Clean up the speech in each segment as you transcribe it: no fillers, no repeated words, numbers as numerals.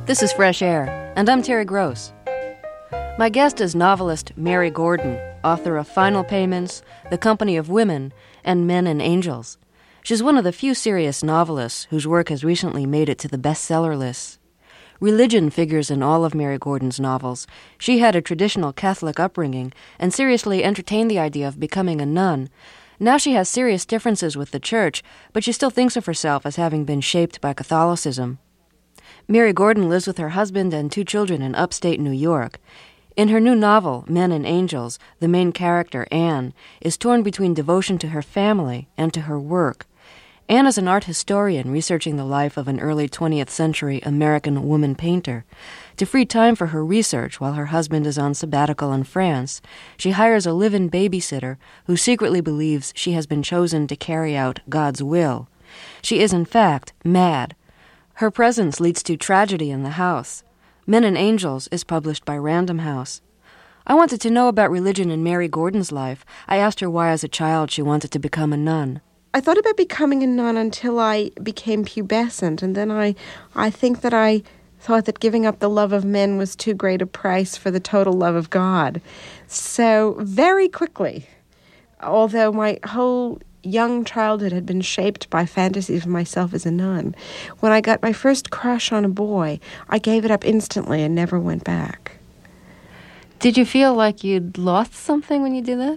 This is Fresh Air, and I'm Terry Gross. My guest is novelist Mary Gordon, author of Final Payments, The Company of Women, and Men and Angels. She's one of the few serious novelists whose work has recently made it to the bestseller lists. Religion figures in all of Mary Gordon's novels. She had a traditional Catholic upbringing and seriously entertained the idea of becoming a nun. Now she has serious differences with the church, but she still thinks of herself as having been shaped by Catholicism. Mary Gordon lives with her husband and 2 children in upstate New York. In her new novel, Men and Angels, the main character, Anne, is torn between devotion to her family and to her work. Anne is an art historian researching the life of an early 20th century American woman painter. To free time for her research while her husband is on sabbatical in France, she hires a live-in babysitter who secretly believes she has been chosen to carry out God's will. She is, in fact, mad. Her presence leads to tragedy in the house. Men and Angels is published by Random House. I wanted to know about religion in Mary Gordon's life. I asked her why as a child she wanted to become a nun. I thought about becoming a nun until I became pubescent, and then I think that I thought that giving up the love of men was too great a price for the total love of God. So very quickly, although my whole young childhood had been shaped by fantasies of myself as a nun, when I got my first crush on a boy, I gave it up instantly and never went back. Did you feel like you'd lost something when you did that?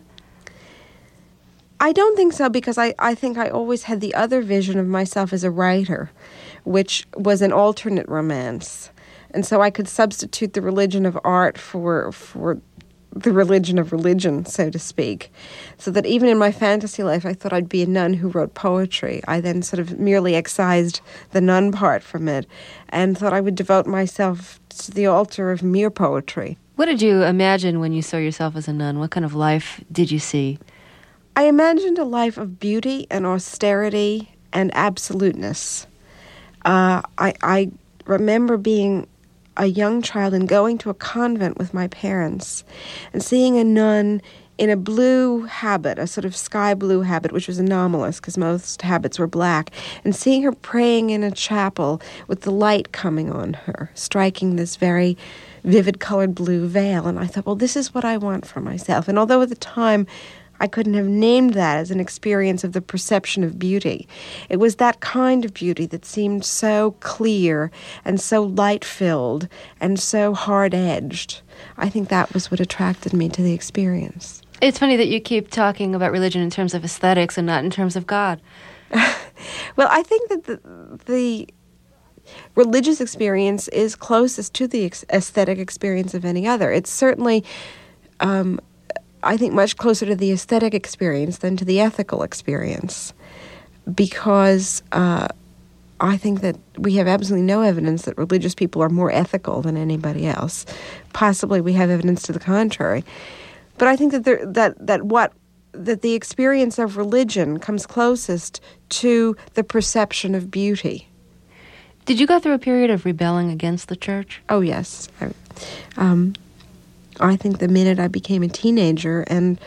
I don't think so, because I think I always had the other vision of myself as a writer, which was an alternate romance. And so I could substitute the religion of art for the religion of religion, so to speak. So that even in my fantasy life, I thought I'd be a nun who wrote poetry. I then sort of merely excised the nun part from it and thought I would devote myself to the altar of mere poetry. What did you imagine when you saw yourself as a nun? What kind of life did you see? I imagined a life of beauty and austerity and absoluteness. I remember being a young child and going to a convent with my parents and seeing a nun in a blue habit, a sort of sky blue habit, which was anomalous because most habits were black, and seeing her praying in a chapel with the light coming on her, striking this very vivid colored blue veil. And I thought, well, this is what I want for myself. And although at the time I couldn't have named that as an experience of the perception of beauty, it was that kind of beauty that seemed so clear and so light-filled and so hard-edged. I think that was what attracted me to the experience. It's funny that you keep talking about religion in terms of aesthetics and not in terms of God. Well, I think that the religious experience is closest to the aesthetic experience of any other. It's certainly I think much closer to the aesthetic experience than to the ethical experience, because I think that we have absolutely no evidence that religious people are more ethical than anybody else. Possibly we have evidence to the contrary. But I think that the experience of religion comes closest to the perception of beauty. Did you go through a period of rebelling against the church? Oh, yes. I think the minute I became a teenager and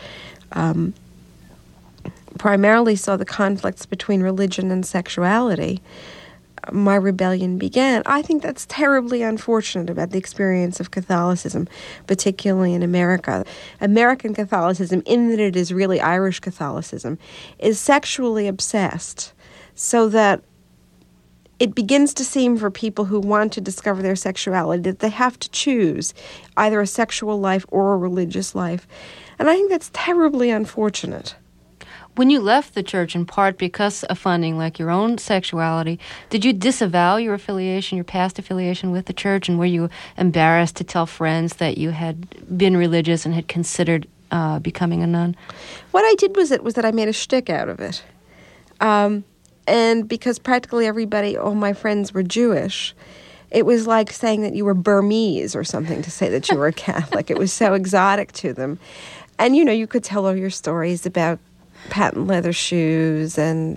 primarily saw the conflicts between religion and sexuality, my rebellion began. I think that's terribly unfortunate about the experience of Catholicism, particularly in America. American Catholicism, in that it is really Irish Catholicism, is sexually obsessed, so that it begins to seem for people who want to discover their sexuality that they have to choose either a sexual life or a religious life. And I think that's terribly unfortunate. When you left the church in part because of finding like your own sexuality, did you disavow your affiliation, your past affiliation with the church, and were you embarrassed to tell friends that you had been religious and had considered becoming a nun? What I did was that I made a shtick out of it. And because practically everybody, all my friends were Jewish, it was like saying that you were Burmese or something to say that you were a Catholic. It was so exotic to them. And, you know, you could tell all your stories about patent leather shoes and,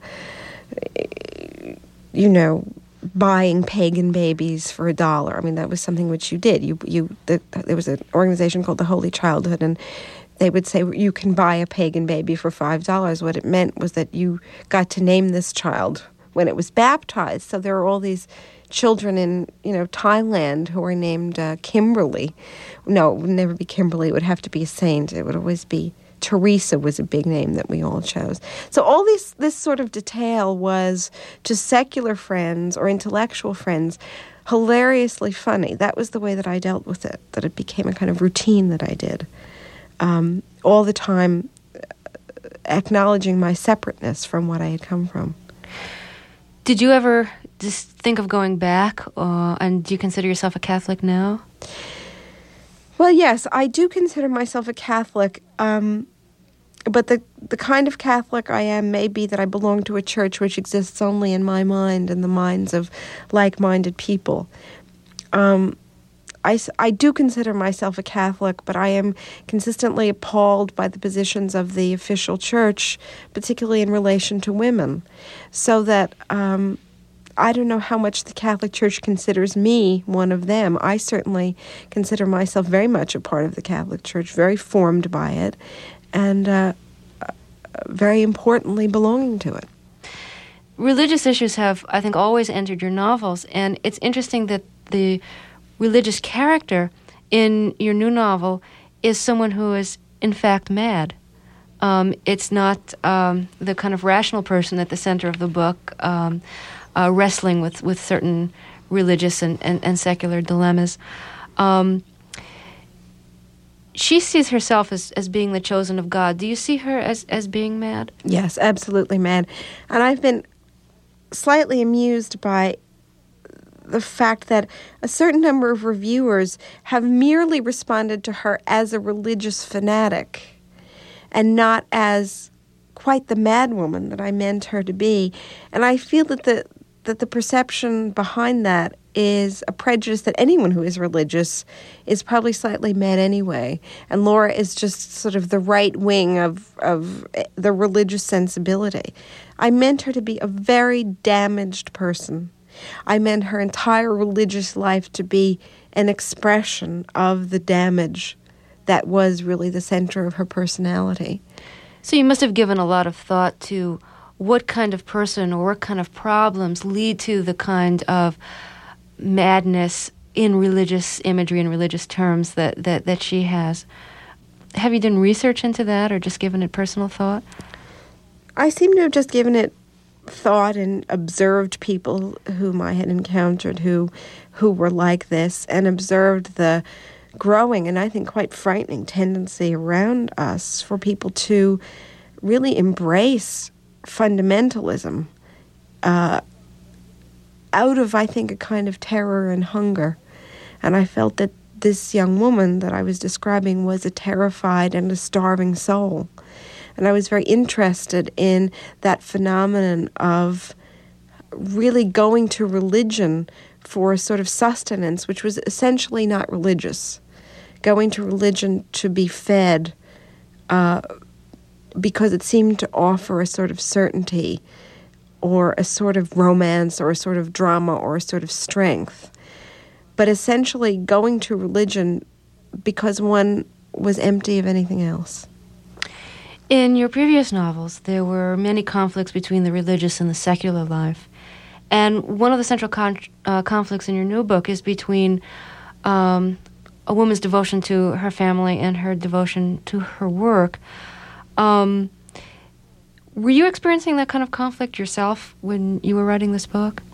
buying pagan babies for $1. I mean, that was something which you did. There was an organization called the Holy Childhood, and they would say you can buy a pagan baby for $5. What it meant was that you got to name this child when it was baptized. So there are all these children in, Thailand who are named Kimberly. No, it would never be Kimberly. It would have to be a saint. It would always be Teresa was a big name that we all chose. So all this sort of detail was to secular friends or intellectual friends hilariously funny. That was the way that I dealt with it, that it became a kind of routine that I did. All the time acknowledging my separateness from what I had come from. Did you ever just think of going back, and do you consider yourself a Catholic now? Well, yes, I do consider myself a Catholic, but the kind of Catholic I am may be that I belong to a church which exists only in my mind and the minds of like-minded people. I do consider myself a Catholic, but I am consistently appalled by the positions of the official church, particularly in relation to women, so that I don't know how much the Catholic Church considers me one of them. I certainly consider myself very much a part of the Catholic Church, very formed by it, and very importantly belonging to it. Religious issues have, I think, always entered your novels, and it's interesting that the religious character in your new novel is someone who is, in fact, mad. It's not the kind of rational person at the center of the book, wrestling with certain religious and secular dilemmas. She sees herself as being the chosen of God. Do you see her as being mad? Yes, absolutely mad. And I've been slightly amused by the fact that a certain number of reviewers have merely responded to her as a religious fanatic and not as quite the madwoman that I meant her to be. And I feel that the perception behind that is a prejudice that anyone who is religious is probably slightly mad anyway. And Laura is just sort of the right wing of the religious sensibility. I meant her to be a very damaged person. I meant her entire religious life to be an expression of the damage that was really the center of her personality. So you must have given a lot of thought to what kind of person or what kind of problems lead to the kind of madness in religious imagery and religious terms that she has. Have you done research into that or just given it personal thought? I seem to have just given it thought and observed people whom I had encountered who were like this, and observed the growing and I think quite frightening tendency around us for people to really embrace fundamentalism out of, I think, a kind of terror and hunger. And I felt that this young woman that I was describing was a terrified and a starving soul. And I was very interested in that phenomenon of really going to religion for a sort of sustenance, which was essentially not religious. Going to religion to be fed because it seemed to offer a sort of certainty or a sort of romance or a sort of drama or a sort of strength. But essentially going to religion because one was empty of anything else. In your previous novels, there were many conflicts between the religious and the secular life. And one of the central conflicts in your new book is between a woman's devotion to her family and her devotion to her work. Were you experiencing that kind of conflict yourself when you were writing this book?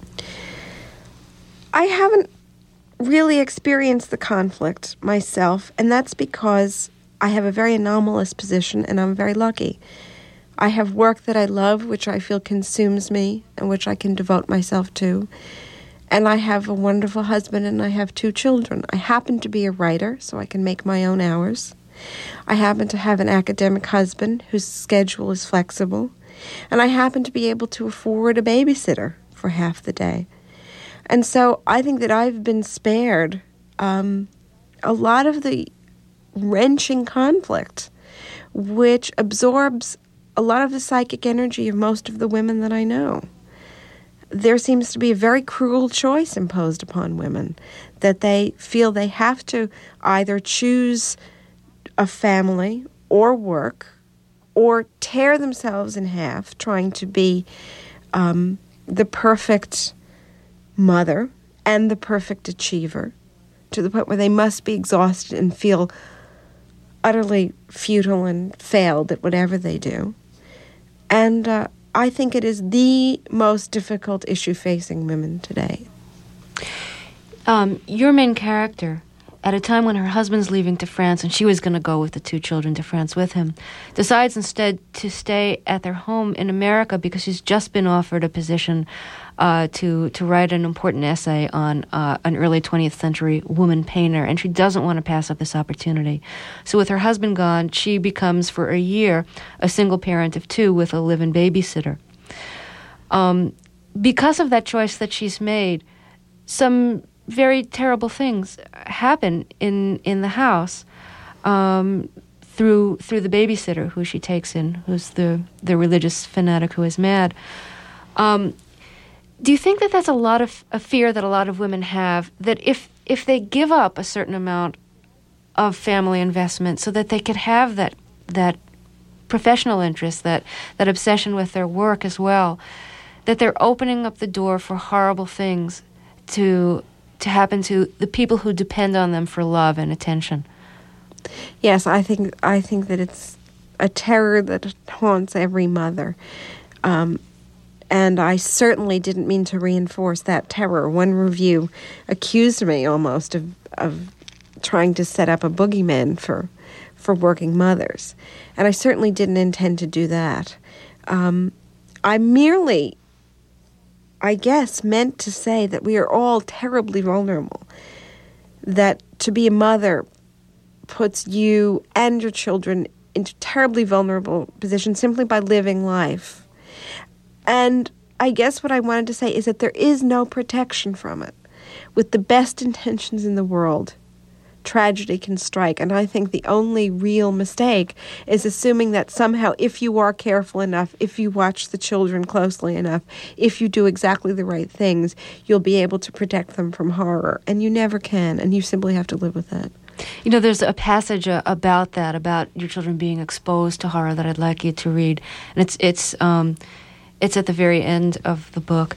I haven't really experienced the conflict myself, and that's because I have a very anomalous position, and I'm very lucky. I have work that I love, which I feel consumes me, and which I can devote myself to. And I have a wonderful husband, and I have 2 children. I happen to be a writer, so I can make my own hours. I happen to have an academic husband whose schedule is flexible. And I happen to be able to afford a babysitter for half the day. And so I think that I've been spared a lot of the wrenching conflict, which absorbs a lot of the psychic energy of most of the women that I know. There seems to be a very cruel choice imposed upon women, that they feel they have to either choose a family or work or tear themselves in half trying to be the perfect mother and the perfect achiever, to the point where they must be exhausted and feel utterly futile and failed at whatever they do. And I think it is the most difficult issue facing women today. Your main character, at a time when her husband's leaving to France and she was going to go with the 2 children to France with him, decides instead to stay at their home in America because she's just been offered a position to write an important essay on an early 20th century woman painter, and she doesn't want to pass up this opportunity. So with her husband gone, she becomes, for a year, a single parent of 2 with a live-in babysitter. Because of that choice that she's made, some very terrible things happen in the house through the babysitter who she takes in, who's the religious fanatic who is mad. Do you think that that's a lot of a fear that a lot of women have, that if they give up a certain amount of family investment so that they could have that professional interest, that obsession with their work as well, that they're opening up the door for horrible things to happen to the people who depend on them for love and attention? Yes, I think that it's a terror that haunts every mother. And I certainly didn't mean to reinforce that terror. One review accused me almost of trying to set up a boogeyman for working mothers. And I certainly didn't intend to do that. I merely, I guess, meant to say that we are all terribly vulnerable. That to be a mother puts you and your children into terribly vulnerable positions simply by living life. And I guess what I wanted to say is that there is no protection from it. With the best intentions in the world, tragedy can strike. And I think the only real mistake is assuming that somehow, if you are careful enough, if you watch the children closely enough, if you do exactly the right things, you'll be able to protect them from horror. And you never can, and you simply have to live with that. You know, there's a passage about that, about your children being exposed to horror, that I'd like you to read. And it's at the very end of the book.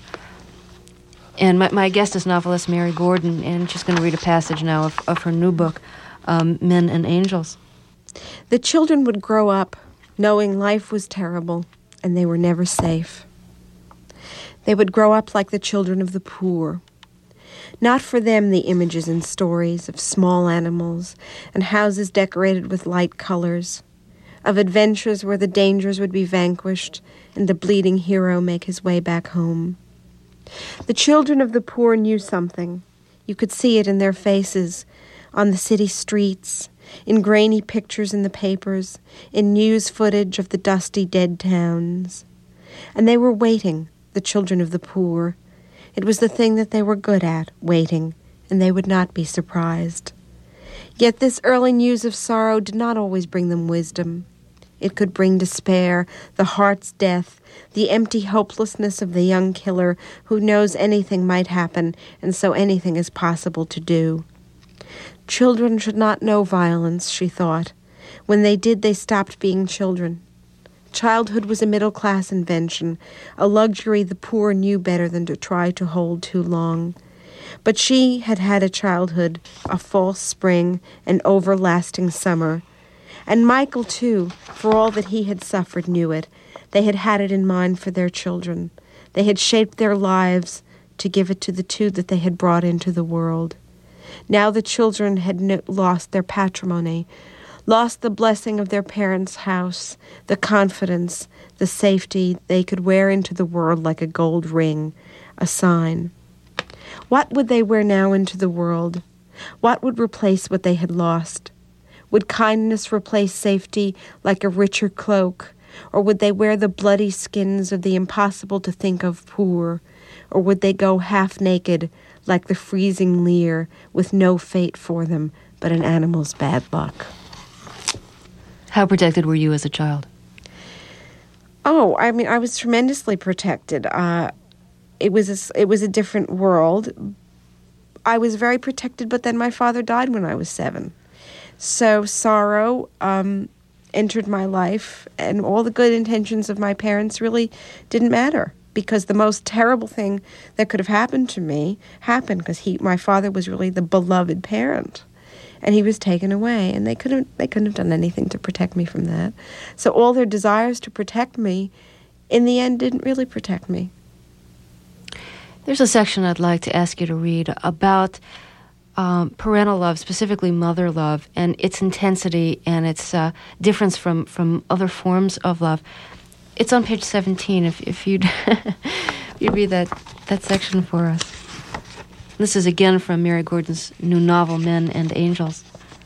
And my guest is novelist Mary Gordon, and she's going to read a passage now of her new book, Men and Angels. The children would grow up knowing life was terrible and they were never safe. They would grow up like the children of the poor. Not for them the images and stories of small animals and houses decorated with light colors, of adventures where the dangers would be vanquished and the bleeding hero make his way back home. The children of the poor knew something. You could see it in their faces, on the city streets, in grainy pictures in the papers, in news footage of the dusty dead towns. And they were waiting, the children of the poor. It was the thing that they were good at, waiting, and they would not be surprised. Yet this early news of sorrow did not always bring them wisdom. It could bring despair, the heart's death, the empty hopelessness of the young killer who knows anything might happen, and so anything is possible to do. Children should not know violence, she thought. When they did, they stopped being children. Childhood was a middle-class invention, a luxury the poor knew better than to try to hold too long. But she had had a childhood, a false spring, an overlasting summer. And Michael, too, for all that he had suffered, knew it. They had had it in mind for their children. They had shaped their lives to give it to the 2 that they had brought into the world. Now the children had lost their patrimony, lost the blessing of their parents' house, the confidence, the safety they could wear into the world like a gold ring, a sign. What would they wear now into the world? What would replace what they had lost? Would kindness replace safety like a richer cloak? Or would they wear the bloody skins of the impossible-to-think-of poor? Or would they go half-naked like the freezing Lear with no fate for them but an animal's bad luck? How protected were you as a child? Oh, I mean, I was tremendously protected. It was a different world. I was very protected, but then my father died when I was 7. So sorrow entered my life, and all the good intentions of my parents really didn't matter. because the most terrible thing that could have happened to me happened because my father was really the beloved parent. And he was taken away, and they couldn't have done anything to protect me from that. So all their desires to protect me, in the end, didn't really protect me. There's a section I'd like to ask you to read about parental love, specifically mother love, and its intensity and its difference from other forms of love. It's on page 17. If you'd you'd read that section for us. This is again from Mary Gordon's new novel, Men and Angels.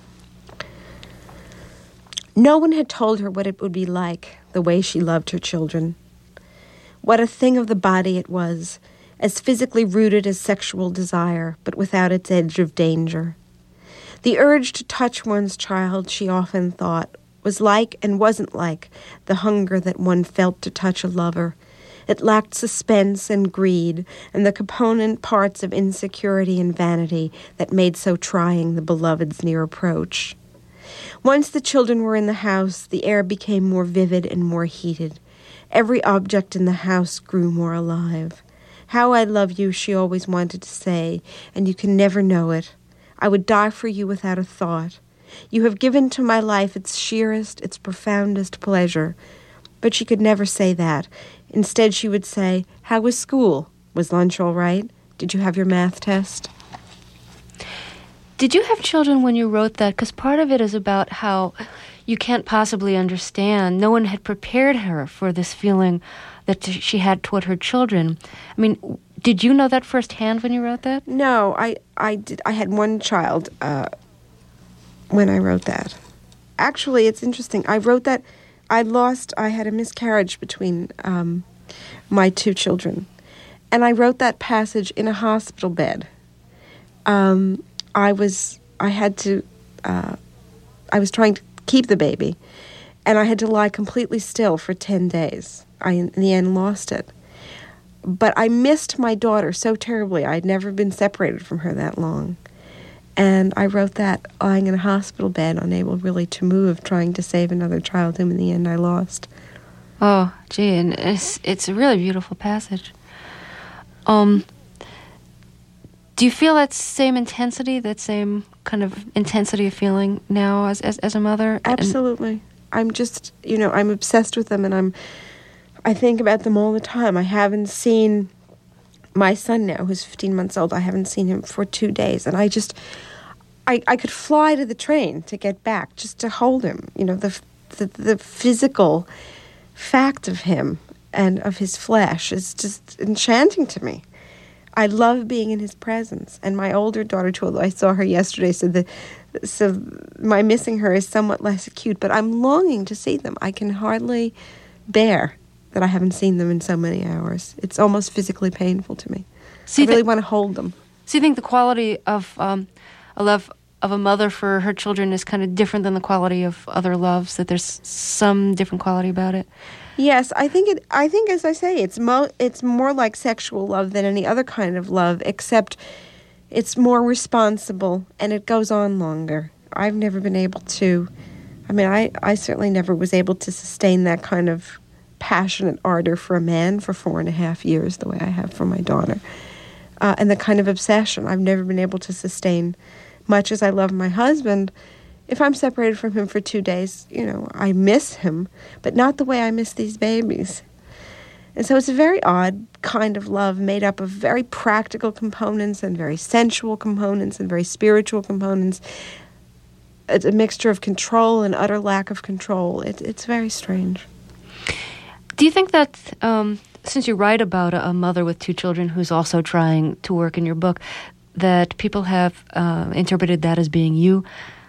No one had told her what it would be like, the way she loved her children. What a thing of the body it was, as physically rooted as sexual desire, but without its edge of danger. The urge to touch one's child, she often thought, was like and wasn't like the hunger that one felt to touch a lover. It lacked suspense and greed and the component parts of insecurity and vanity that made so trying the beloved's near approach. Once the children were in the house, the air became more vivid and more heated. Every object in the house grew more alive. How I love you, she always wanted to say, and you can never know it. I would die for you without a thought. You have given to my life its sheerest, its profoundest pleasure. But she could never say that. Instead, she would say, how was school? Was lunch all right? Did you have your math test? Did you have children when you wrote that? Because part of it is about how you can't possibly understand. No one had prepared her for this feeling that she had toward her children. I mean, did you know that firsthand when you wrote that? No, I did. I had one child when I wrote that. Actually, it's interesting. I wrote that. I had a miscarriage between my two children. And I wrote that passage in a hospital bed. I was trying to keep the baby, and I had to lie completely still for 10 days. I, in the end, lost it. But I missed my daughter so terribly. I'd never been separated from her that long. And I wrote that lying in a hospital bed, unable really to move, trying to save another child whom in the end I lost. Oh, gee, and it's a really beautiful passage. Do you feel that same intensity, that same kind of intensity of feeling now as a mother? Absolutely. I'm just, I'm obsessed with them, and I think about them all the time. I haven't seen my son now, who's 15 months old. I haven't seen him for 2 days, and I could fly to the train to get back, just to hold him. The physical fact of him and of his flesh is just enchanting to me. I love being in his presence. And my older daughter, too, I saw her yesterday, so my missing her is somewhat less acute, but I'm longing to see them. I can hardly bear that I haven't seen them in so many hours. It's almost physically painful to me. So I really want to hold them. So you think the quality of a love of a mother for her children is kind of different than the quality of other loves, that there's some different quality about it? Yes, I think, as I say, it's more like sexual love than any other kind of love, except it's more responsible and it goes on longer. I've never been able to, I certainly never was able to sustain that kind of passionate ardor for a man for 4.5 years the way I have for my daughter. And the kind of obsession I've never been able to sustain. Much as I love my husband, if I'm separated from him for 2 days, I miss him, but not the way I miss these babies. And so it's a very odd kind of love made up of very practical components and very sensual components and very spiritual components. It's a mixture of control and utter lack of control. It's very strange. Do you think that, since you write about a mother with 2 children who's also trying to work in your book, that people have interpreted that as being you?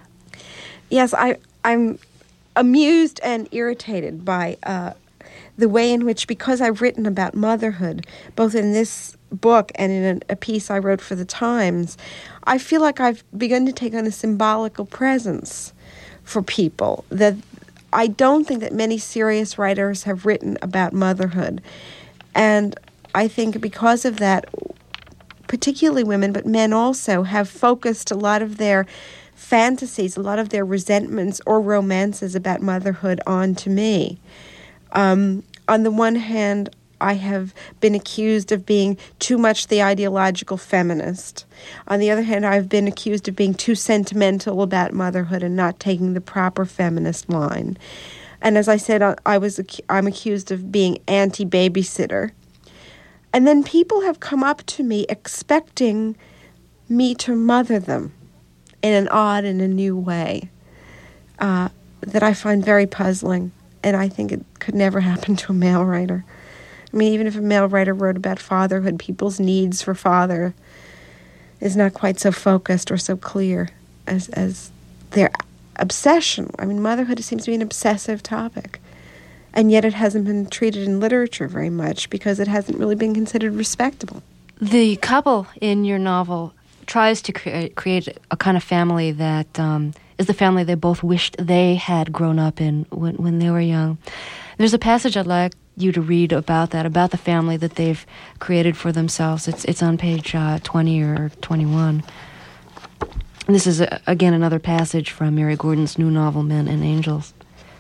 Yes, I'm amused and irritated by the way in which, because I've written about motherhood, both in this book and in a piece I wrote for the Times, I feel like I've begun to take on a symbolical presence for people. That I don't think that many serious writers have written about motherhood. And I think because of that, particularly women, but men also, have focused a lot of their fantasies, a lot of their resentments or romances about motherhood onto me. On the one hand, I have been accused of being too much the ideological feminist. On the other hand, I've been accused of being too sentimental about motherhood and not taking the proper feminist line. And as I said, I'm accused of being anti-babysitter. And then people have come up to me expecting me to mother them in an odd and a new way that I find very puzzling. And I think it could never happen to a male writer. I mean, even if a male writer wrote about fatherhood, people's needs for father is not quite so focused or so clear as their obsession. I mean, motherhood seems to be an obsessive topic. And yet it hasn't been treated in literature very much because it hasn't really been considered respectable. The couple in your novel tries to create a kind of family that is the family they both wished they had grown up in when they were young. There's a passage I'd like you to read about that, about the family that they've created for themselves. It's on page 20 or 21. And this is, again, another passage from Mary Gordon's new novel, Men and Angels.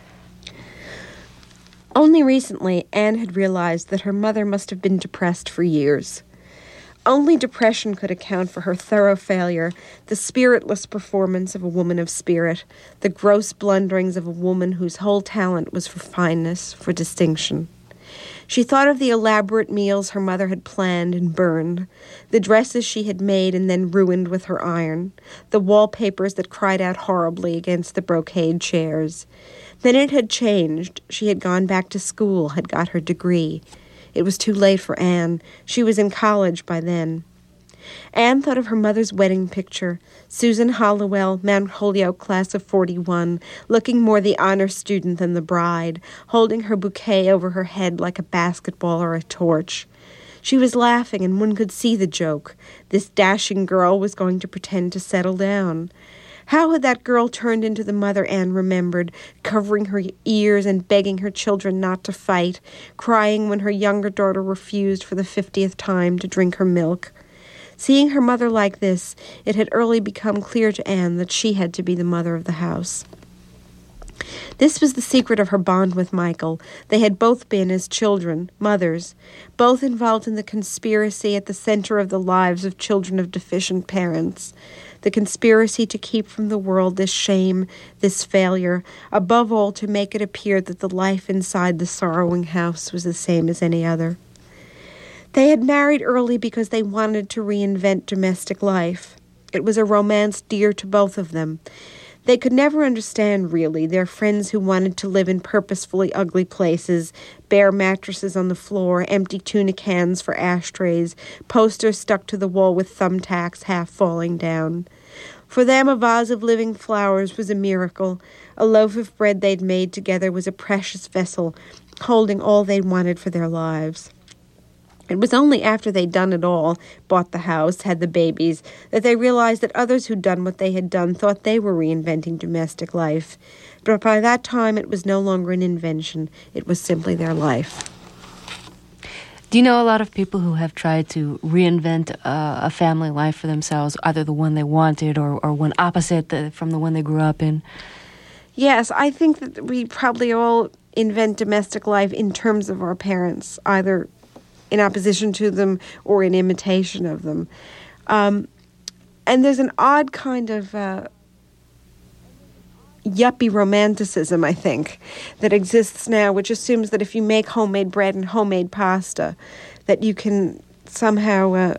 Only recently, Anne had realized that her mother must have been depressed for years. Only depression could account for her thorough failure, the spiritless performance of a woman of spirit, the gross blunderings of a woman whose whole talent was for fineness, for distinction. She thought of the elaborate meals her mother had planned and burned, the dresses she had made and then ruined with her iron, the wallpapers that cried out horribly against the brocade chairs. Then it had changed. She had gone back to school, had got her degree. It was too late for Anne. She was in college by then. Anne thought of her mother's wedding picture, Susan Hollowell, Mount Holyoke class of 41, looking more the honor student than the bride, holding her bouquet over her head like a basketball or a torch. She was laughing, and one could see the joke. This dashing girl was going to pretend to settle down. How had that girl turned into the mother Anne remembered, covering her ears and begging her children not to fight, crying when her younger daughter refused for the 50th time to drink her milk? Seeing her mother like this, it had early become clear to Anne that she had to be the mother of the house. This was the secret of her bond with Michael. They had both been, as children, mothers, both involved in the conspiracy at the center of the lives of children of deficient parents, the conspiracy to keep from the world this shame, this failure, above all to make it appear that the life inside the sorrowing house was the same as any other. They had married early because they wanted to reinvent domestic life. It was a romance dear to both of them. They could never understand, really, their friends who wanted to live in purposefully ugly places, bare mattresses on the floor, empty tuna cans for ashtrays, posters stuck to the wall with thumbtacks half falling down. For them, a vase of living flowers was a miracle. A loaf of bread they'd made together was a precious vessel, holding all they wanted for their lives. It was only after they'd done it all, bought the house, had the babies, that they realized that others who'd done what they had done thought they were reinventing domestic life. But by that time, it was no longer an invention. It was simply their life. Do you know a lot of people who have tried to reinvent a family life for themselves, either the one they wanted or one opposite from the one they grew up in? Yes, I think that we probably all invent domestic life in terms of our parents, either in opposition to them or in imitation of them. And there's an odd kind of yuppie romanticism, I think, that exists now, which assumes that if you make homemade bread and homemade pasta, that you can somehow,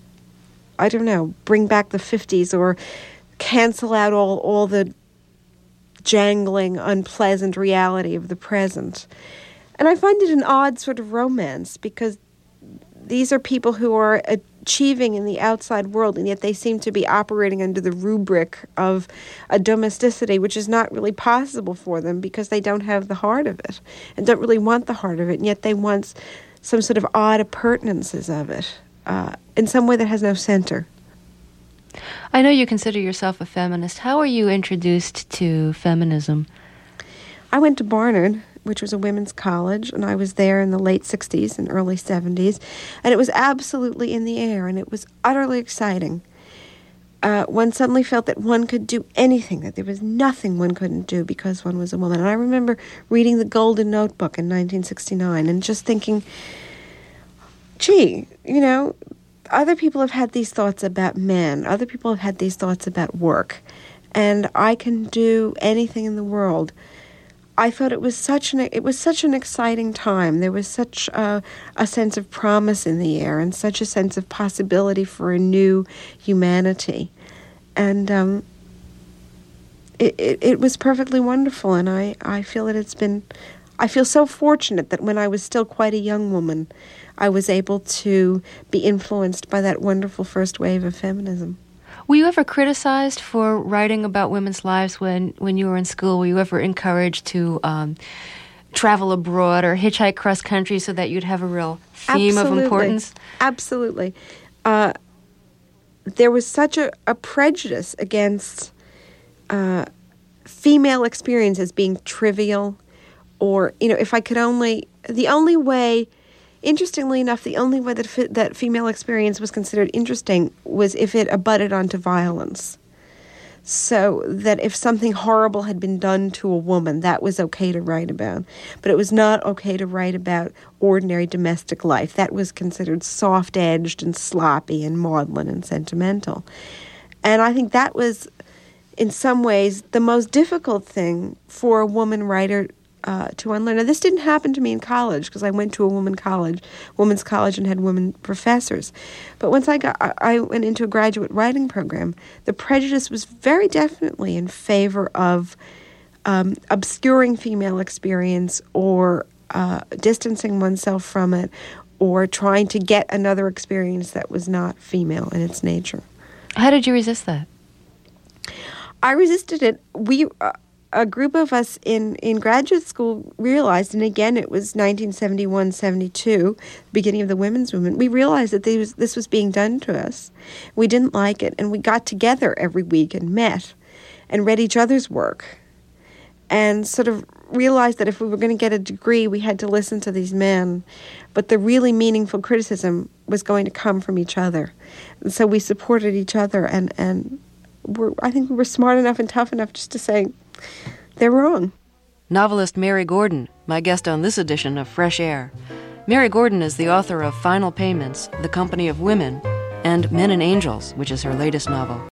bring back the 50s or cancel out all the jangling, unpleasant reality of the present. And I find it an odd sort of romance because these are people who are achieving in the outside world, and yet they seem to be operating under the rubric of a domesticity which is not really possible for them because they don't have the heart of it and don't really want the heart of it, and yet they want some sort of odd appurtenances of it in some way that has no center. I know you consider yourself a feminist. How were you introduced to feminism? I went to Barnard, which was a women's college, and I was there in the late 60s and early 70s, and it was absolutely in the air, and it was utterly exciting. One suddenly felt that one could do anything, that there was nothing one couldn't do because one was a woman. And I remember reading The Golden Notebook in 1969 and just thinking, gee, you know, other people have had these thoughts about men. Other people have had these thoughts about work. And I can do anything in the world. I thought it was such an exciting time. There was such a sense of promise in the air and such a sense of possibility for a new humanity. And it was perfectly wonderful. And I feel that I feel so fortunate that when I was still quite a young woman, I was able to be influenced by that wonderful first wave of feminism. Were you ever criticized for writing about women's lives when you were in school? Were you ever encouraged to travel abroad or hitchhike cross country so that you'd have a real theme of importance? Absolutely. There was such a prejudice against female experience as being trivial, or, you know, if I could only... Interestingly enough, the only way that female experience was considered interesting was if it abutted onto violence. So that if something horrible had been done to a woman, that was okay to write about. But it was not okay to write about ordinary domestic life. That was considered soft-edged and sloppy and maudlin and sentimental. And I think that was, in some ways, the most difficult thing for a woman writer to unlearn. Now, this didn't happen to me in college because I went to a women's college, and had women professors. But once I went into a graduate writing program, the prejudice was very definitely in favor of obscuring female experience or distancing oneself from it or trying to get another experience that was not female in its nature. How did you resist that? I resisted it. A group of us in graduate school realized, and again it was 1971-72, beginning of the women's movement, we realized that this was being done to us. We didn't like it, and we got together every week and met and read each other's work and sort of realized that if we were going to get a degree, we had to listen to these men, but the really meaningful criticism was going to come from each other. And so we supported each other, and I think we were smart enough and tough enough just to say, they're wrong. Novelist Mary Gordon, my guest on this edition of Fresh Air. Mary Gordon is the author of Final Payments, The Company of Women, and Men and Angels, which is her latest novel.